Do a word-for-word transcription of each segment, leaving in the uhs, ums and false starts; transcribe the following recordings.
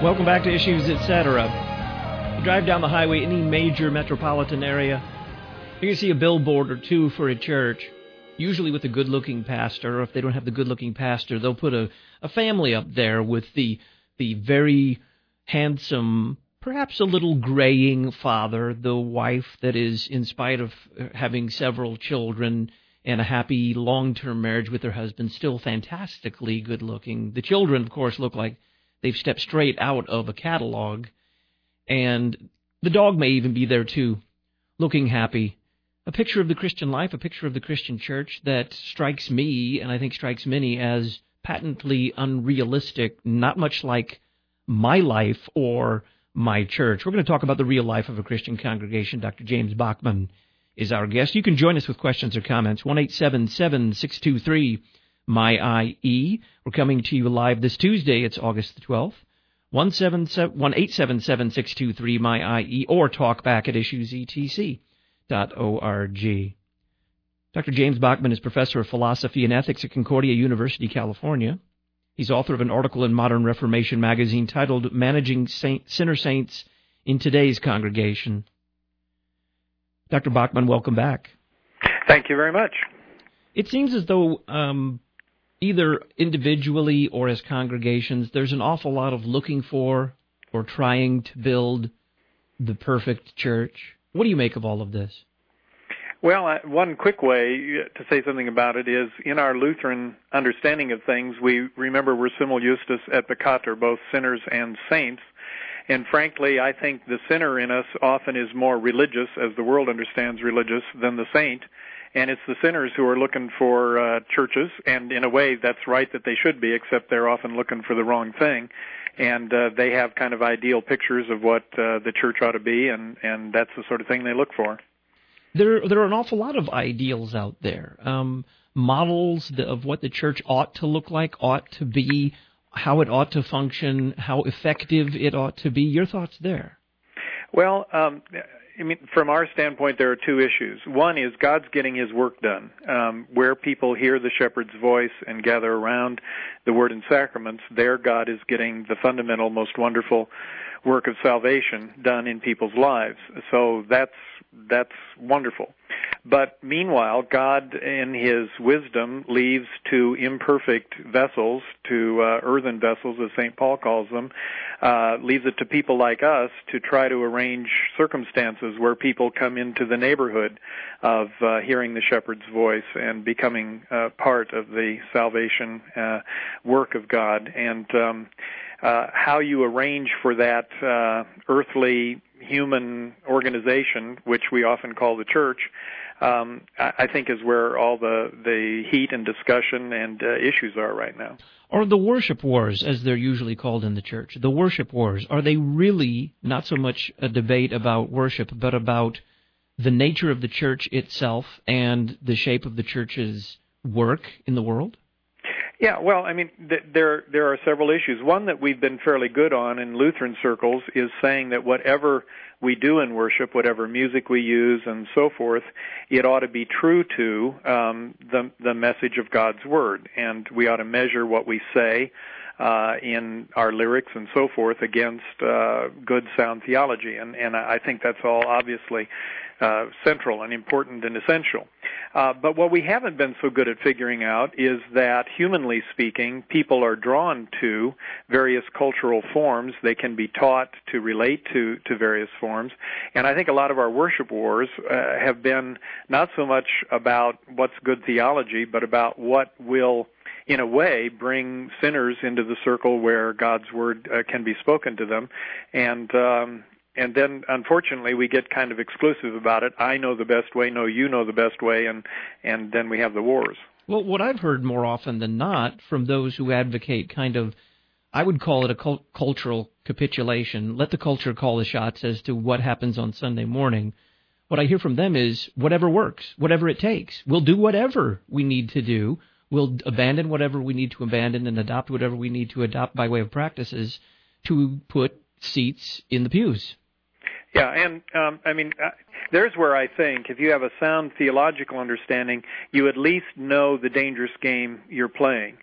Welcome back to Issues, et cetera. You drive down the highway, any major metropolitan area, you can see a billboard or two for a church, usually with a good-looking pastor, or if they don't have the good-looking pastor, they'll put a, a family up there with the the very handsome, perhaps a little graying father, the wife that is, in spite of having several children and a happy long-term marriage with her husband, still fantastically good-looking. The children, of course, look like they've stepped straight out of a catalog, and the dog may even be there too, looking happy. A picture of the Christian life, a picture of the Christian church that strikes me, and I think strikes many, as patently unrealistic, not much like my life or my church. We're going to talk about the real life of a Christian congregation. Doctor James Bachman is our guest. You can join us with questions or comments. one eight seven seven, six two three, M Y I E. We're coming to you live this Tuesday. It's August the twelfth. one eight seven seven, six two three, M Y I E, or talk back at issues e t c dot org. Doctor James Bachman is professor of philosophy and ethics at Concordia University, California. He's author of an article in Modern Reformation magazine titled Managing Saint, Sinner Saints in Today's Congregation. Doctor Bachman, welcome back. Thank you very much. It seems as though um, either individually or as congregations, there's an awful lot of looking for or trying to build the perfect church. What do you make of all of this? Well, uh, one quick way to say something about it is, in our Lutheran understanding of things, we remember we're simul justus et peccator, both sinners and saints. And frankly, I think the sinner in us often is more religious, as the world understands religious, than the saint. And it's the sinners who are looking for uh, churches, and in a way that's right that they should be, except they're often looking for the wrong thing. And uh, they have kind of ideal pictures of what uh, the church ought to be, and, and that's the sort of thing they look for. There, there are an awful lot of ideals out there, um, models of what the church ought to look like, ought to be, how it ought to function, how effective it ought to be. Your thoughts there? Well, um, I mean, from our standpoint, there are two issues. One is God's getting His work done. Um, where people hear the shepherd's voice and gather around the Word and Sacraments, there God is getting the fundamental, most wonderful work of salvation done in people's lives. So that's that's wonderful. But meanwhile, God, in His wisdom, leaves to imperfect vessels, to uh, earthen vessels, as Saint Paul calls them, uh, leaves it to people like us to try to arrange circumstances where people come into the neighborhood of uh, hearing the shepherd's voice and becoming uh, part of the salvation uh, work of God. And um, uh, how you arrange for that uh, earthly human organization, which we often call the church, um, I think is where all the, the heat and discussion and uh, issues are right now. Or the worship wars, as they're usually called in the church. The worship wars, are they really not so much a debate about worship, but about the nature of the church itself and the shape of the church's work in the world? Yeah, well, I mean, th- there there are several issues. One that we've been fairly good on in Lutheran circles is saying that whatever we do in worship, whatever music we use and so forth, it ought to be true to um, the the message of God's Word, and we ought to measure what we say uh, in our lyrics and so forth against uh, good, sound theology, and and I think that's all obviously Uh, central and important and essential. Uh, but what we haven't been so good at figuring out is that, humanly speaking, people are drawn to various cultural forms. They can be taught to relate to, to various forms. And I think a lot of our worship wars uh, have been not so much about what's good theology, but about what will, in a way, bring sinners into the circle where God's Word uh, can be spoken to them. And um And then, unfortunately, we get kind of exclusive about it. I know the best way, no, you know the best way, and, and then we have the wars. Well, what I've heard more often than not from those who advocate kind of, I would call it a cult- cultural capitulation, let the culture call the shots as to what happens on Sunday morning. What I hear from them is whatever works, whatever it takes. We'll do whatever we need to do. We'll abandon whatever we need to abandon and adopt whatever we need to adopt by way of practices to put seats in the pews. Yeah, and um, I mean, uh, there's where I think if you have a sound theological understanding, you at least know the dangerous game you're playing.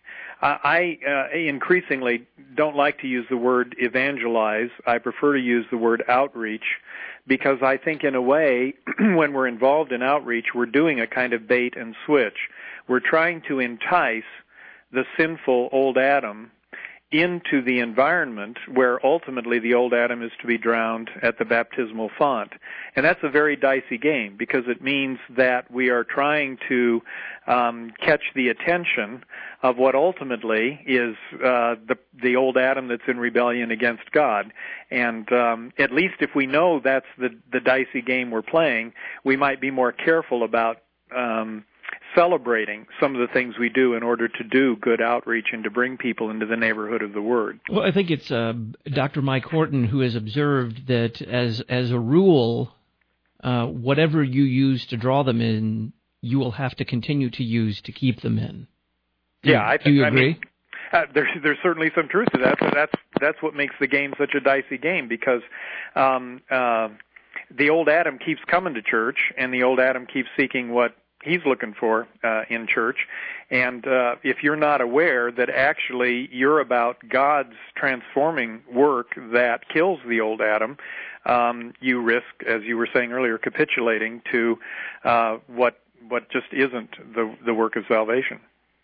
I uh, increasingly don't like to use the word evangelize. I prefer to use the word outreach, because I think in a way, when we're involved in outreach, we're doing a kind of bait and switch. We're trying to entice the sinful old Adam into the environment where ultimately the old Adam is to be drowned at the baptismal font. And that's a very dicey game, because it means that we are trying to um, catch the attention of what ultimately is uh, the, the old Adam that's in rebellion against God. And um, at least if we know that's the, the dicey game we're playing, we might be more careful about um, celebrating some of the things we do in order to do good outreach and to bring people into the neighborhood of the Word. Well, I think it's uh, Doctor Mike Horton who has observed that as as a rule, uh, whatever you use to draw them in, you will have to continue to use to keep them in. Do yeah, you, I th- do you I agree? Mean, uh, there's there's certainly some truth to that. So that's that's what makes the game such a dicey game, because um, uh, the old Adam keeps coming to church, and the old Adam keeps seeking what he's looking for uh, in church. And uh, if you're not aware that actually you're about God's transforming work that kills the old Adam, um, you risk, as you were saying earlier, capitulating to uh, what what just isn't the the work of salvation.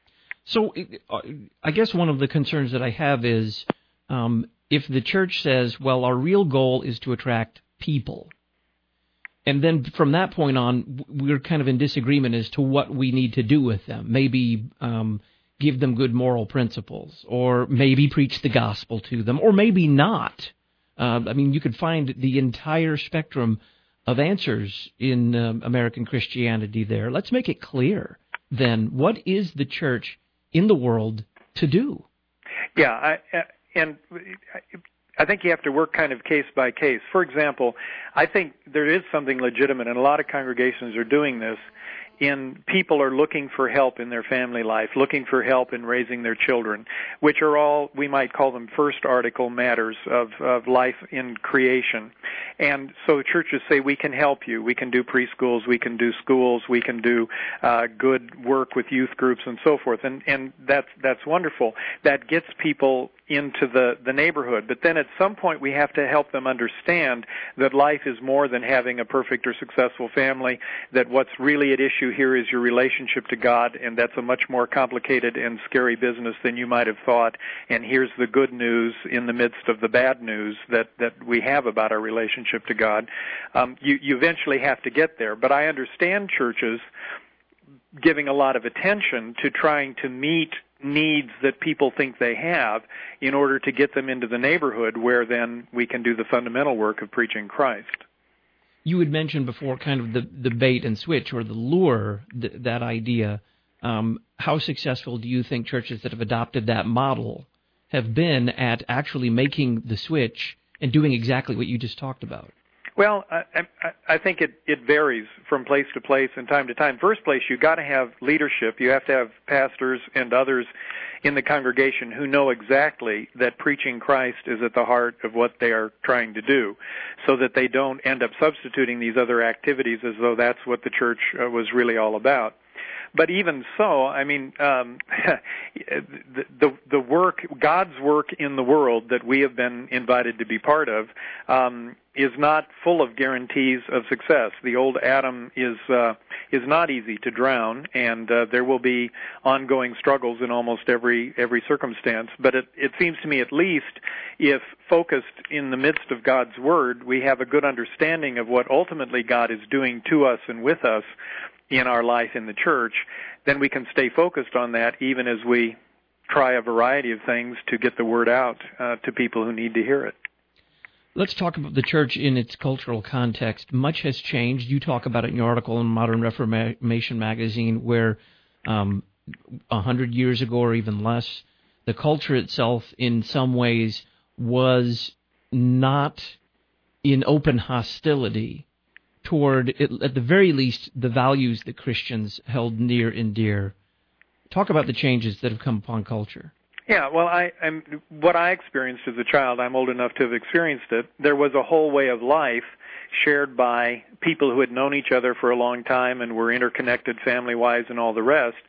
So uh, I guess one of the concerns that I have is um, if the church says, well, our real goal is to attract people, and then from that point on, we're kind of in disagreement as to what we need to do with them. Maybe um, give them good moral principles, or maybe preach the gospel to them, or maybe not. Uh, I mean, you could find the entire spectrum of answers in uh, American Christianity there. Let's make it clear, then, what is the church in the world to do? Yeah, I, and I think you have to work kind of case by case. For example, I think there is something legitimate, and a lot of congregations are doing this, in people are looking for help in their family life, looking for help in raising their children, which are all, we might call them first article matters of, of life in creation. And so churches say, we can help you. We can do preschools, we can do schools, we can do uh, good work with youth groups and so forth. And, and that's, that's wonderful. That gets people into the, the neighborhood. But then at some point we have to help them understand that life is more than having a perfect or successful family, that what's really at issue here is your relationship to God, and that's a much more complicated and scary business than you might have thought. And here's the good news in the midst of the bad news that, that we have about our relationship to God. Um, you, you eventually have to get there. But I understand churches giving a lot of attention to trying to meet needs that people think they have in order to get them into the neighborhood where then we can do the fundamental work of preaching Christ. You had mentioned before kind of the, the bait and switch, or the lure, th- that idea. Um, how successful do you think churches that have adopted that model have been at actually making the switch and doing exactly what you just talked about? Well, I, I, I think it, it varies from place to place and time to time. First place, you've got to have leadership. You have to have pastors and others in the congregation who know exactly that preaching Christ is at the heart of what they are trying to do, so that they don't end up substituting these other activities as though that's what the church uh, was really all about. But even so, I mean, um, the, the the work, God's work in the world that we have been invited to be part of, um, is not full of guarantees of success. The old Adam is uh, is not easy to drown, and uh, there will be ongoing struggles in almost every every circumstance. But it, it seems to me, at least, if focused in the midst of God's Word, we have a good understanding of what ultimately God is doing to us and with us in our life in the church, then we can stay focused on that even as we try a variety of things to get the word out uh, to people who need to hear it. Let's talk about the church in its cultural context. Much has changed. You talk about it in your article in Modern Reformation magazine, where um, a hundred years ago or even less, the culture itself in some ways was not in open hostility toward, at the very least, the values that Christians held near and dear. Talk about the changes that have come upon culture. Yeah, well, I, I'm, what I experienced as a child, I'm old enough to have experienced it, there was a whole way of life shared by people who had known each other for a long time and were interconnected family-wise and all the rest,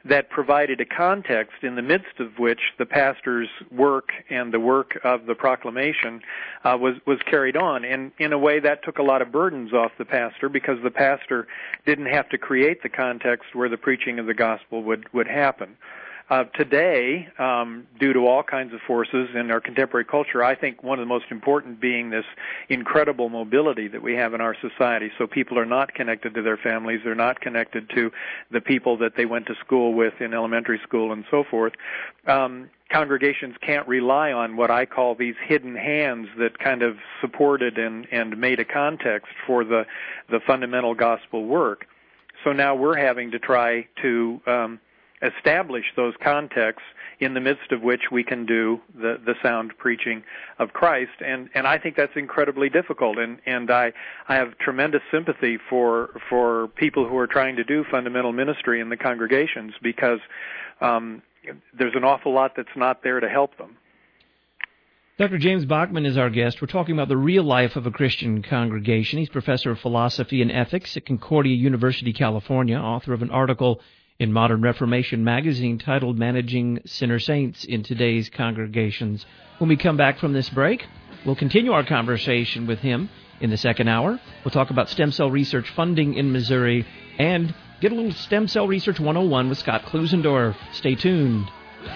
that provided a context in the midst of which the pastor's work and the work of the proclamation uh, was, was carried on. And in a way, that took a lot of burdens off the pastor, because the pastor didn't have to create the context where the preaching of the gospel would, would happen. Uh, today, um, due to all kinds of forces in our contemporary culture, I think one of the most important being this incredible mobility that we have in our society. So people are not connected to their families, they're not connected to the people that they went to school with in elementary school and so forth. Um, congregations can't rely on what I call these hidden hands that kind of supported and, and made a context for the, the fundamental gospel work. So now we're having to try to um, establish those contexts in the midst of which we can do the, the sound preaching of Christ. And, and I think that's incredibly difficult. And, and I, I have tremendous sympathy for, for people who are trying to do fundamental ministry in the congregations, because um, there's an awful lot that's not there to help them. Doctor James Bachman is our guest. We're talking about the real life of a Christian congregation. He's professor of philosophy and ethics at Concordia University, California, author of an article in Modern Reformation magazine titled Managing Sinner Saints in Today's Congregations. When we come back from this break, we'll continue our conversation with him in the second hour. We'll talk about stem cell research funding in Missouri and get a little Stem Cell Research one oh one with Scott Klusendorf. Stay tuned.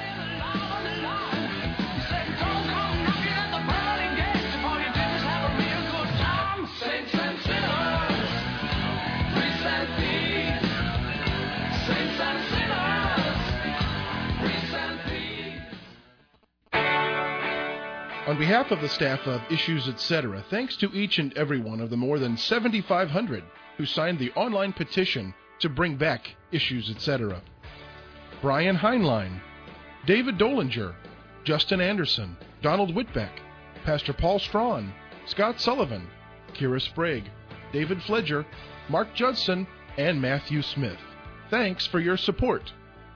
On behalf of the staff of Issues Etc., thanks to each and every one of the more than seventy-five hundred who signed the online petition to bring back Issues Etc. Brian Heinlein, David Dolinger, Justin Anderson, Donald Whitbeck, Pastor Paul Strawn, Scott Sullivan, Kira Sprague, David Fledger, Mark Judson, and Matthew Smith. Thanks for your support.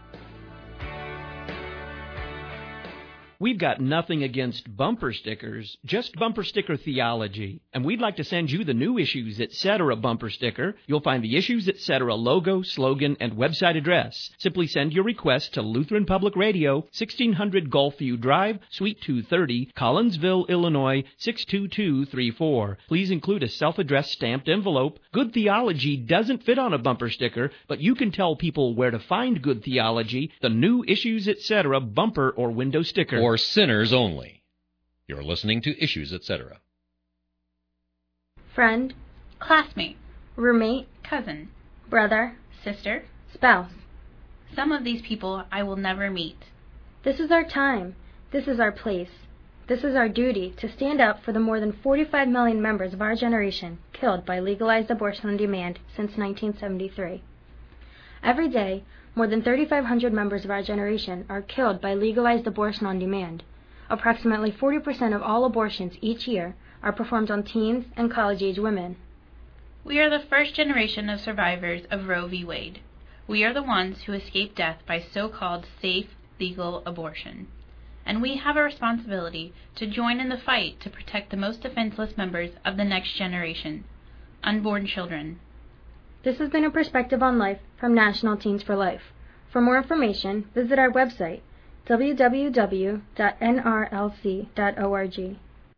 We've got nothing against bumper stickers, just bumper sticker theology. And we'd like to send you the new Issues Etc. bumper sticker. You'll find the Issues Etc. logo, slogan, and website address. Simply send your request to Lutheran Public Radio, sixteen hundred Gulfview Drive, Suite two thirty, Collinsville, Illinois, six two two three four. Please include a self-addressed stamped envelope. Good theology doesn't fit on a bumper sticker, but you can tell people where to find good theology, the new Issues Etc. bumper or window sticker. For sinners only. You're listening to Issues Etc. Friend, classmate, roommate, cousin, brother, sister, spouse. Some of these people I will never meet. This is our time. This is our place. This is our duty to stand up for the more than forty-five million members of our generation killed by legalized abortion on demand since nineteen seventy-three. Every day, more than thirty-five hundred members of our generation are killed by legalized abortion on demand. Approximately forty percent of all abortions each year are performed on teens and college-age women. We are the first generation of survivors of Roe v. Wade. We are the ones who escaped death by so-called safe, legal abortion. And we have a responsibility to join in the fight to protect the most defenseless members of the next generation, unborn children. This has been a perspective on life from National Teens for Life. For more information, visit our website, w w w dot n r l c dot org.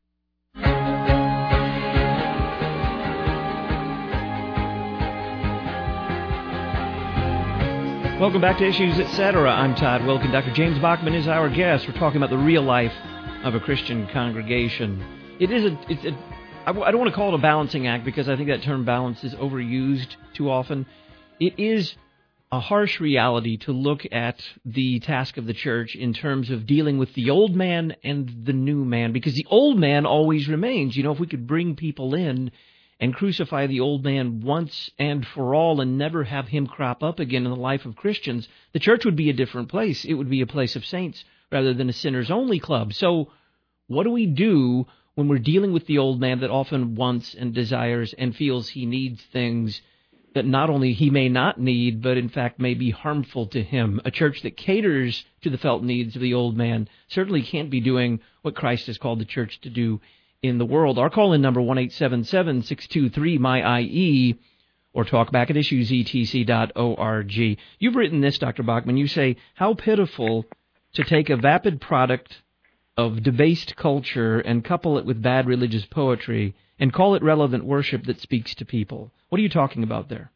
Welcome back to Issues Etc. I'm Todd Wilkin. Doctor James Bachman is our guest. We're talking about the real life of a Christian congregation. It is a... It's a I don't want to call it a balancing act because I think that term balance is overused too often. It is a harsh reality to look at the task of the church in terms of dealing with the old man and the new man, because the old man always remains. You know, if we could bring people in and crucify the old man once and for all and never have him crop up again in the life of Christians, the church would be a different place. It would be a place of saints rather than a sinners-only club. So what do we do when we're dealing with the old man that often wants and desires and feels he needs things that not only he may not need, but in fact may be harmful to him? A church that caters to the felt needs of the old man certainly can't be doing what Christ has called the church to do in the world. Our call-in number, one eight seven seven, six two three, M Y I E, or talk back at issues e t c dot org. You've written this, Doctor Bachman. You say, how pitiful to take a vapid product of debased culture and couple it with bad religious poetry and call it relevant worship that speaks to people. What are you talking about there?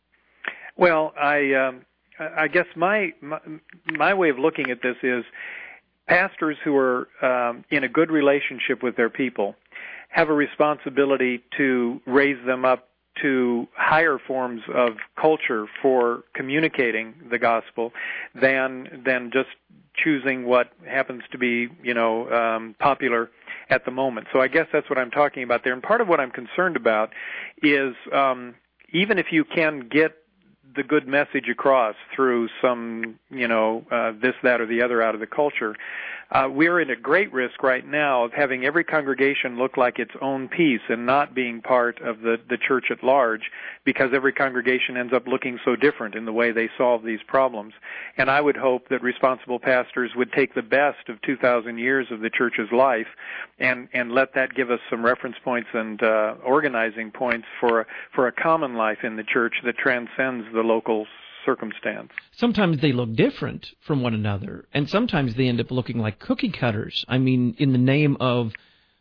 Well, I um, I guess my, my my way of looking at this is pastors who are um, in a good relationship with their people have a responsibility to raise them up to higher forms of culture for communicating the gospel than than just choosing what happens to be, you know, um, popular at the moment. So I guess that's what I'm talking about there. And part of what I'm concerned about is um, even if you can get the good message across through some, you know, uh, this, that, or the other out of the culture, uh, we're at a great risk right now of having every congregation look like its own piece and not being part of the, the church at large, because every congregation ends up looking so different in the way they solve these problems. And I would hope that responsible pastors would take the best of two thousand years of the church's life and, and let that give us some reference points and uh, organizing points for, for a common life in the church that transcends the local circumstance. Sometimes they look different from one another, and sometimes they end up looking like cookie cutters. I mean, in the name of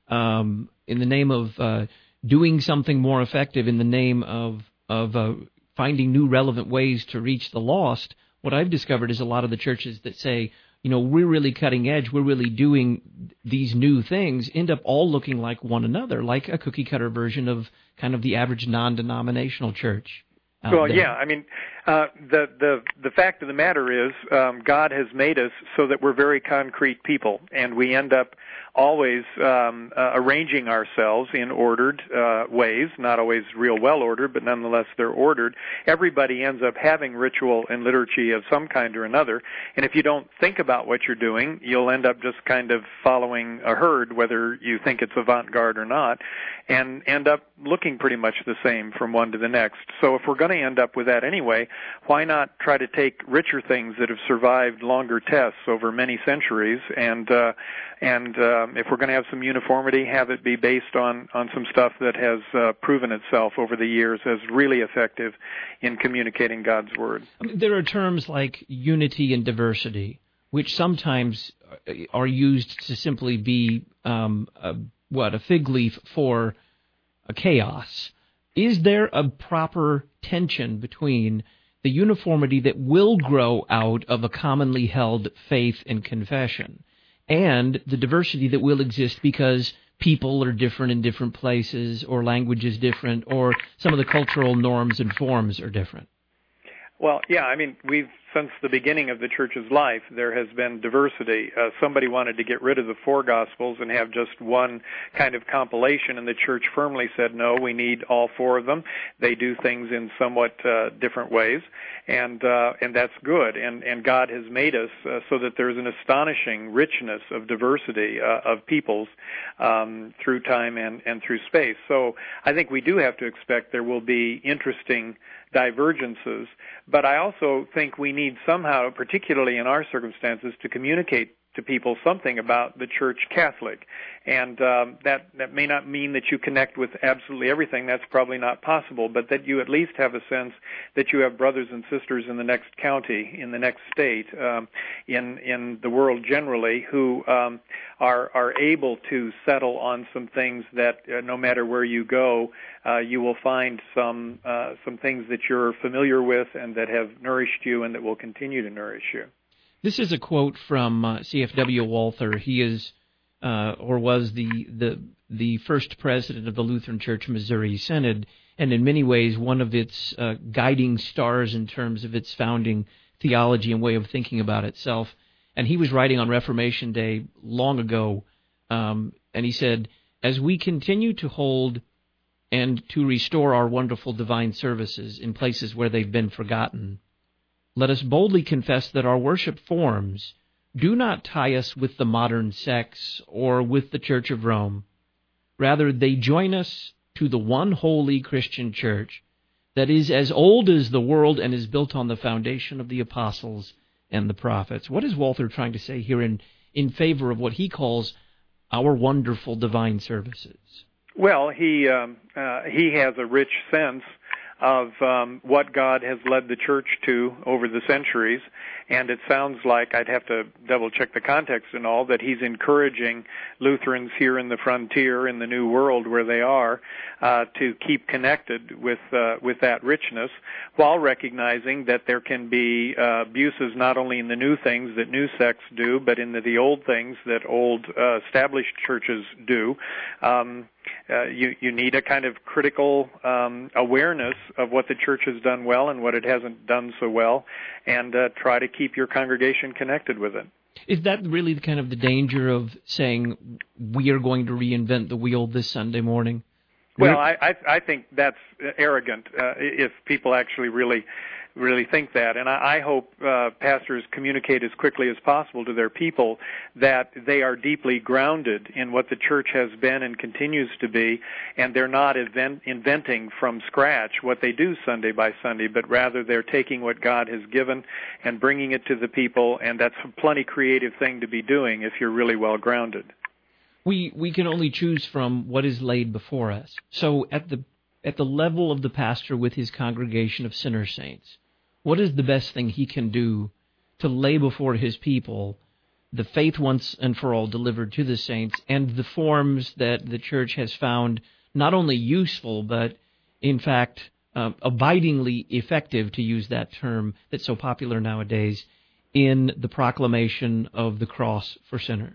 um, in the name of uh, doing something more effective, in the name of of uh, finding new relevant ways to reach the lost, what I've discovered is a lot of the churches that say, you know, we're really cutting edge, we're really doing these new things, end up all looking like one another, like a cookie cutter version of kind of the average non-denominational church. Well, there. yeah, I mean, uh, the the the fact of the matter is, um, God has made us so that we're very concrete people, and we end up always um, uh, arranging ourselves in ordered uh, ways, not always real well ordered, but nonetheless they're ordered. Everybody ends up having ritual and liturgy of some kind or another, and if you don't think about what you're doing, you'll end up just kind of following a herd, whether you think it's avant-garde or not, and end up looking pretty much the same from one to the next. So if we're going to end up with that anyway, why not try to take richer things that have survived longer tests over many centuries, and uh, and um, if we're going to have some uniformity, have it be based on, on some stuff that has uh, proven itself over the years as really effective in communicating God's Word. I mean, there are terms like unity and diversity, which sometimes are used to simply be, um, a, what, a fig leaf for a chaos. Is there a proper tension between the uniformity that will grow out of a commonly held faith and confession and the diversity that will exist because people are different in different places, or language is different, or some of the cultural norms and forms are different? Well, yeah, I mean, we've, since the beginning of the church's life, there has been diversity. Uh, somebody wanted to get rid of the four Gospels and have just one kind of compilation, and the church firmly said, no, we need all four of them. They do things in somewhat uh, different ways, and uh, and that's good. And, and God has made us uh, so that there's an astonishing richness of diversity uh, of peoples um, through time and, and through space. So I think we do have to expect there will be interesting divergences, but I also think we need somehow, particularly in our circumstances, to communicate to people something about the Church Catholic. And um, that, that may not mean that you connect with absolutely everything. That's probably not possible, but that you at least have a sense that you have brothers and sisters in the next county, in the next state, um, in in the world generally, who um, are are able to settle on some things that uh, no matter where you go, uh, you will find some uh, some things that you're familiar with and that have nourished you and that will continue to nourish you. This is a quote from uh, C F W Walther. He is, uh, or was the, the the first president of the Lutheran Church Missouri Synod, and in many ways one of its uh, guiding stars in terms of its founding theology and way of thinking about itself. And he was writing on Reformation Day long ago, um, and he said, as we continue to hold and to restore our wonderful divine services in places where they've been forgotten, let us boldly confess that our worship forms do not tie us with the modern sects or with the Church of Rome. Rather, they join us to the one holy Christian church that is as old as the world and is built on the foundation of the apostles and the prophets. What is Walther trying to say here in, in favor of what he calls our wonderful divine services? Well, he um, uh, he has a rich sense of um, what God has led the church to over the centuries. And it sounds like, I'd have to double-check the context and all, that he's encouraging Lutherans here in the frontier, in the New World where they are, uh, to keep connected with uh, with that richness, while recognizing that there can be uh, abuses not only in the new things that new sects do, but in the, the old things that old uh, established churches do. Um, Uh, you, you need a kind of critical um, awareness of what the church has done well and what it hasn't done so well, and uh, try to keep your congregation connected with it. Is that really the kind of the danger of saying we are going to reinvent the wheel this Sunday morning? Well, I, I, I think that's arrogant uh, if people actually really really think that. And I, I hope uh, pastors communicate as quickly as possible to their people that they are deeply grounded in what the church has been and continues to be, and they're not event, inventing from scratch what they do Sunday by Sunday, but rather they're taking what God has given and bringing it to the people, and that's a plenty creative thing to be doing if you're really well grounded. We we can only choose from what is laid before us. So at the at the level of the pastor with his congregation of sinner saints, what is the best thing he can do to lay before his people the faith once and for all delivered to the saints and the forms that the church has found not only useful, but in fact uh, abidingly effective, to use that term that's so popular nowadays, in the proclamation of the cross for sinners?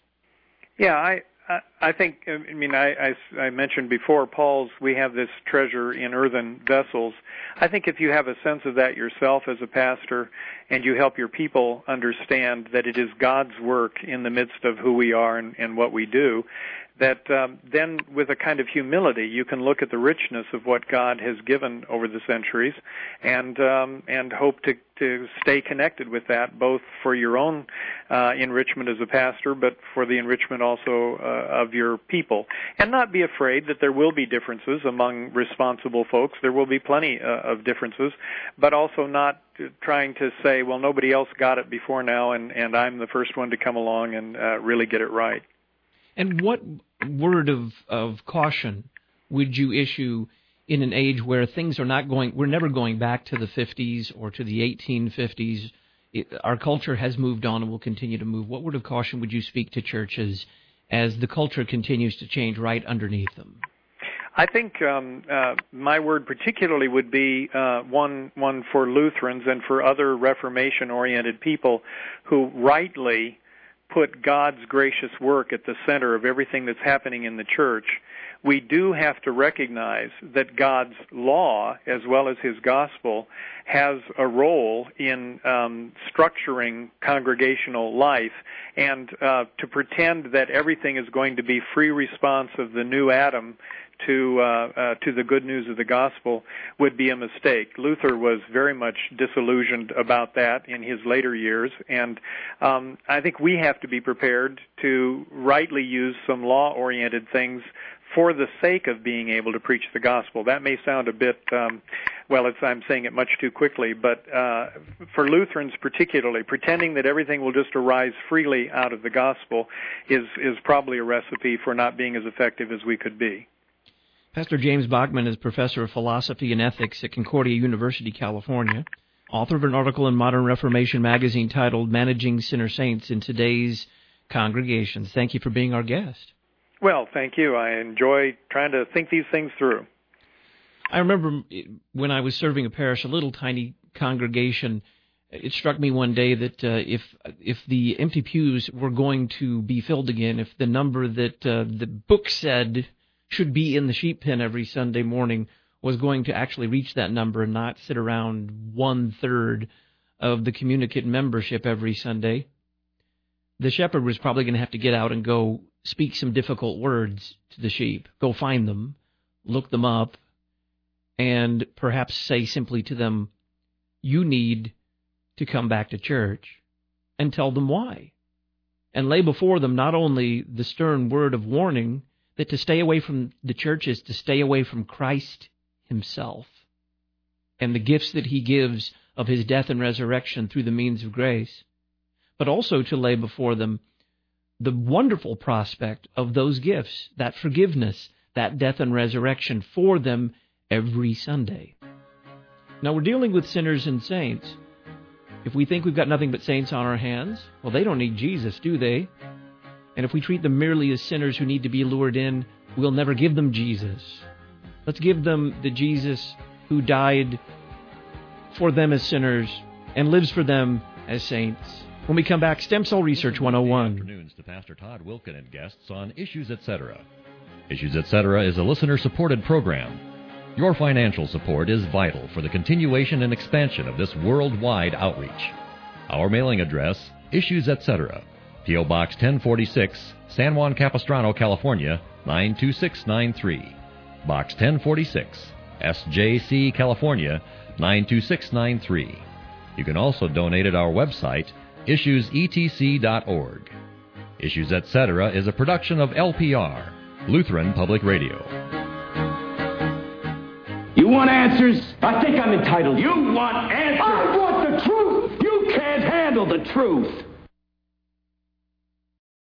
Yeah, I I think, I mean, I, I, I mentioned before, Paul's, we have this treasure in earthen vessels. I think if you have a sense of that yourself as a pastor, and you help your people understand that it is God's work in the midst of who we are and, and what we do, that um, then with a kind of humility you can look at the richness of what God has given over the centuries and um, and hope to, to stay connected with that, both for your own uh, enrichment as a pastor, but for the enrichment also uh, of your people. And not be afraid that there will be differences among responsible folks. There will be plenty uh, of differences, but also not trying to say, well, nobody else got it before now, and, and I'm the first one to come along and uh, really get it right. And what word of, of caution would you issue in an age where things are not going, we're never going back to the fifties or to the eighteen fifties. It, our culture has moved on and will continue to move. What word of caution would you speak to churches as the culture continues to change right underneath them? I think um, uh, my word particularly would be uh, one one for Lutherans and for other Reformation-oriented people who rightly put God's gracious work at the center of everything that's happening in the church. We do have to recognize that God's law, as well as His gospel, has a role in um, structuring congregational life, and uh, to pretend that everything is going to be free response of the new Adam to uh, uh, to the good news of the gospel would be a mistake. Luther was very much disillusioned about that in his later years, and um, I think we have to be prepared to rightly use some law-oriented things for the sake of being able to preach the gospel. That may sound a bit, um, well, it's, I'm saying it much too quickly, but uh, for Lutherans particularly, pretending that everything will just arise freely out of the gospel is, is probably a recipe for not being as effective as we could be. Pastor James Bachman is professor of philosophy and ethics at Concordia University, California, author of an article in Modern Reformation magazine titled Managing Sinner Saints in Today's Congregations. Thank you for being our guest. Well, thank you. I enjoy trying to think these things through. I remember when I was serving a parish, a little tiny congregation, it struck me one day that uh, if if the empty pews were going to be filled again, if the number that uh, the book said should be in the sheep pen every Sunday morning was going to actually reach that number and not sit around one-third of the communicant membership every Sunday, the shepherd was probably going to have to get out and go speak some difficult words to the sheep, go find them, look them up, and perhaps say simply to them, you need to come back to church, and tell them why, and lay before them not only the stern word of warning that to stay away from the church is to stay away from Christ Himself and the gifts that He gives of His death and resurrection through the means of grace, but also to lay before them the wonderful prospect of those gifts, that forgiveness, that death and resurrection for them every Sunday. Now, we're dealing with sinners and saints. If we think we've got nothing but saints on our hands, well, they don't need Jesus, do they? And if we treat them merely as sinners who need to be lured in, we'll never give them Jesus. Let's give them the Jesus who died for them as sinners and lives for them as saints. When we come back, Stem Cell Research one oh one. Afternoons to Pastor Todd Wilken and guests on Issues Etc. Issues Etc. is a listener-supported program. Your financial support is vital for the continuation and expansion of this worldwide outreach. Our mailing address, Issues Etc., P O. Box ten forty-six, San Juan Capistrano, California, nine two six nine three. Box ten forty-six, S J C, California, nine two six nine three. You can also donate at our website, issues e t c dot org. Issues Etc. is a production of L P R, Lutheran Public Radio. You want answers? I think I'm entitled. You want answers? I want the truth! You can't handle the truth!